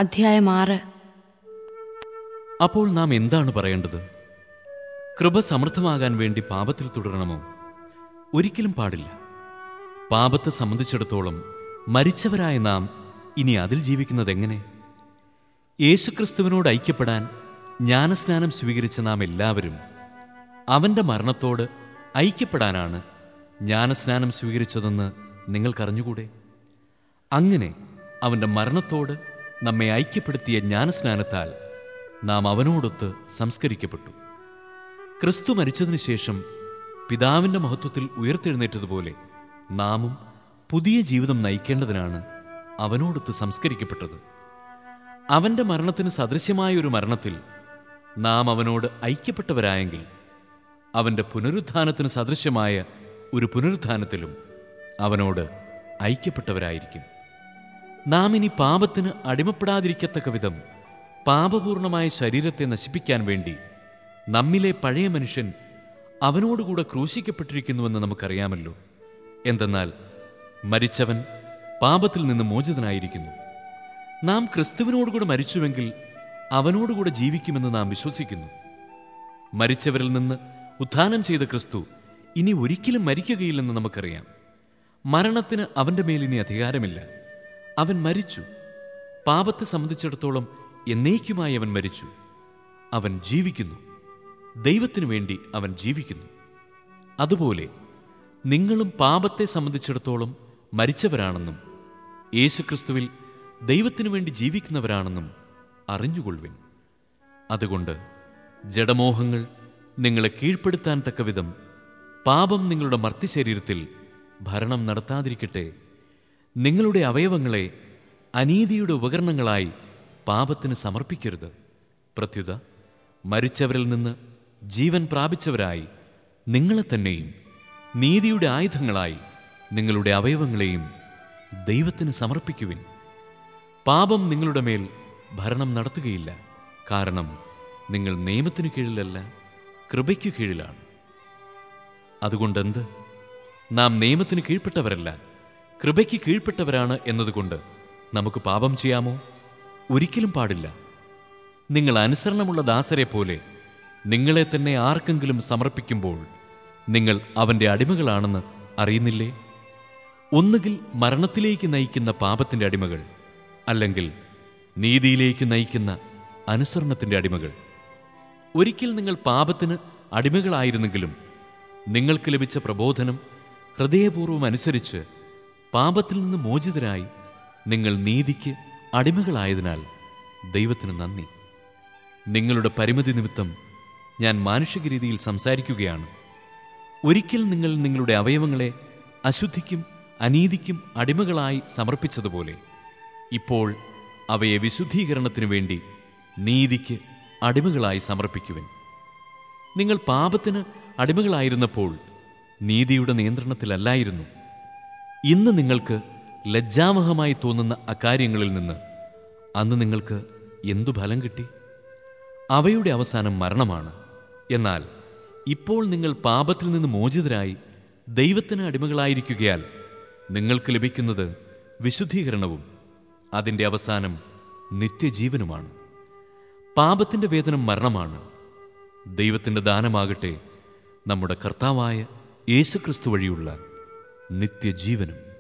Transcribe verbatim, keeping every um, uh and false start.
അധ്യായം ആറ്. അപ്പോൾ നാം എന്താണ് പറയേണ്ടത്? കൃപ സമൃദ്ധമാകാൻ വേണ്ടി പാപത്തിൽ തുടരണമോ? ഒരിക്കലും പാടില്ല. പാപത്തെ സംബന്ധിച്ചിടത്തോളം മരിച്ചവരായ നാം ഇനി അതിൽ ജീവിക്കുന്നതെങ്ങനെ? യേശുക്രിസ്തുവിനോട് ഐക്യപ്പെടാൻ ജ്ഞാനസ്നാനം സ്വീകരിച്ച നാം എല്ലാവരും അവൻ്റെ മരണത്തോട് ഐക്യപ്പെടാനാണ് ജ്ഞാനസ്നാനം സ്വീകരിച്ചതെന്ന് നിങ്ങൾക്കറിഞ്ഞുകൂടെ? അങ്ങനെ അവൻ്റെ മരണത്തോട് നമ്മെ ഐക്യപ്പെടുത്തിയ ജ്ഞാനസ്നാനത്താൽ നാം അവനോടൊത്ത് സംസ്കരിക്കപ്പെട്ടു. ക്രിസ്തു മരിച്ചതിനു ശേഷം പിതാവിൻ്റെ മഹത്വത്തിൽ ഉയർത്തെഴുന്നേറ്റതുപോലെ നാമും പുതിയ ജീവിതം നയിക്കേണ്ടതിനാണ് അവനോടൊത്ത് സംസ്കരിക്കപ്പെട്ടത്. അവൻ്റെ മരണത്തിന് സദൃശ്യമായ ഒരു മരണത്തിൽ നാം അവനോട് ഐക്യപ്പെട്ടവരായെങ്കിൽ അവൻ്റെ പുനരുത്ഥാനത്തിന് സദൃശ്യമായ ഒരു പുനരുത്ഥാനത്തിലും അവനോട് ഐക്യപ്പെട്ടവരായിരിക്കും. നാം ഇനി പാപത്തിന് അടിമപ്പെടാതിരിക്കത്തക്ക വിധം പാപപൂർണമായ ശരീരത്തെ നശിപ്പിക്കാൻ വേണ്ടി നമ്മിലെ പഴയ മനുഷ്യൻ അവനോടുകൂടെ ക്രൂശിക്കപ്പെട്ടിരിക്കുന്നുവെന്ന് നമുക്കറിയാമല്ലോ. എന്തെന്നാൽ മരിച്ചവൻ പാപത്തിൽ നിന്ന് മോചിതനായിരിക്കുന്നു. നാം ക്രിസ്തുവിനോടുകൂടെ മരിച്ചുവെങ്കിൽ അവനോടുകൂടെ ജീവിക്കുമെന്ന് നാം വിശ്വസിക്കുന്നു. മരിച്ചവരിൽ നിന്ന് ഉത്ഥാനം ചെയ്ത ക്രിസ്തു ഇനി ഒരിക്കലും മരിക്കുകയില്ലെന്ന് നമുക്കറിയാം. മരണത്തിന് അവൻ്റെ മേലിനി അധികാരമില്ല. അവൻ മരിച്ചു. പാപത്തെ സംബന്ധിച്ചിടത്തോളം എന്നേക്കുമായി അവൻ മരിച്ചു. അവൻ ജീവിക്കുന്നു. ദൈവത്തിനു വേണ്ടി അവൻ ജീവിക്കുന്നു. അതുപോലെ നിങ്ങളും പാപത്തെ സംബന്ധിച്ചിടത്തോളം മരിച്ചവരാണെന്നും യേശുക്രിസ്തുവിൽ ദൈവത്തിനു വേണ്ടി ജീവിക്കുന്നവരാണെന്നും അറിഞ്ഞുകൊള്ളുവിൻ. അതുകൊണ്ട് ജഡമോഹങ്ങൾ നിങ്ങളെ കീഴ്പ്പെടുത്താൻ തക്കവിധം പാപം നിങ്ങളുടെ മർത്യശരീരത്തിൽ ഭരണം നടത്താതിരിക്കട്ടെ. നിങ്ങളുടെ അവയവങ്ങളെ അനീതിയുടെ ഉപകരണങ്ങളായി പാപത്തിന് സമർപ്പിക്കരുത്. പ്രത്യുത മരിച്ചവരിൽ നിന്ന് ജീവൻ പ്രാപിച്ചവരായി നിങ്ങളെ തന്നെയും നീതിയുടെ ആയുധങ്ങളായി നിങ്ങളുടെ അവയവങ്ങളെയും ദൈവത്തിന് സമർപ്പിക്കുവിൻ. പാപം നിങ്ങളുടെ മേൽ ഭരണം നടത്തുകയില്ല. കാരണം നിങ്ങൾ നിയമത്തിനു കീഴിലല്ല, കൃപയ്ക്കു കീഴിലാണ്. അതുകൊണ്ടെന്ത്? നാം നിയമത്തിന് കീഴ്പ്പെട്ടവരല്ല, കൃപയ്ക്ക് കീഴ്പ്പെട്ടവരാണ് എന്നതുകൊണ്ട് നമുക്ക് പാപം ചെയ്യാമോ? ഒരിക്കലും പാടില്ല. നിങ്ങൾ അനുസരണമുള്ള ദാസരെ പോലെ നിങ്ങളെ തന്നെ ആർക്കെങ്കിലും സമർപ്പിക്കുമ്പോൾ നിങ്ങൾ അവൻ്റെ അടിമകളാണെന്ന് അറിയുന്നില്ലേ? ഒന്നുകിൽ മരണത്തിലേക്ക് നയിക്കുന്ന പാപത്തിൻ്റെ അടിമകൾ, അല്ലെങ്കിൽ നീതിയിലേക്ക് നയിക്കുന്ന അനുസരണത്തിൻ്റെ അടിമകൾ. ഒരിക്കൽ നിങ്ങൾ പാപത്തിന് അടിമകളായിരുന്നെങ്കിലും നിങ്ങൾക്ക് ലഭിച്ച പ്രബോധനം ഹൃദയപൂർവ്വം അനുസരിച്ച് പാപത്തിൽ നിന്ന് മോചിതരായി നിങ്ങൾ നീതിക്ക് അടിമകളായതിനാൽ ദൈവത്തിന് നന്ദി. നിങ്ങളുടെ പരിമിതി നിമിത്തം ഞാൻ മാനുഷിക രീതിയിൽ സംസാരിക്കുകയാണ്. ഒരിക്കൽ നിങ്ങൾ നിങ്ങളുടെ അവയവങ്ങളെ അശുദ്ധിക്കും അനീതിക്കും അടിമകളായി സമർപ്പിച്ചതുപോലെ ഇപ്പോൾ അവയെ വിശുദ്ധീകരണത്തിനു വേണ്ടി നീതിക്ക് അടിമകളായി സമർപ്പിക്കുവിൻ. നിങ്ങൾ പാപത്തിന് അടിമകളായിരുന്നപ്പോൾ നീതിയുടെ നിയന്ത്രണത്തിലല്ലായിരുന്നു. ഇന്ന് നിങ്ങൾക്ക് ലജ്ജാവഹമായി തോന്നുന്ന അക്കാര്യങ്ങളിൽ നിന്ന് അന്ന് നിങ്ങൾക്ക് എന്തു ഫലം കിട്ടി? അവയുടെ അവസാനം മരണമാണ്. എന്നാൽ ഇപ്പോൾ നിങ്ങൾ പാപത്തിൽ നിന്ന് മോചിതരായി ദൈവത്തിന് അടിമകളായിരിക്കുകയാൽ നിങ്ങൾക്ക് ലഭിക്കുന്നത് വിശുദ്ധീകരണവും അതിൻ്റെ അവസാനം നിത്യജീവനുമാണ്. പാപത്തിൻ്റെ വേതനം മരണമാണ്. ദൈവത്തിൻ്റെ ദാനമാകട്ടെ നമ്മുടെ കർത്താവായ യേശുക്രിസ്തു വഴിയുള്ള നിത്യജീവനും.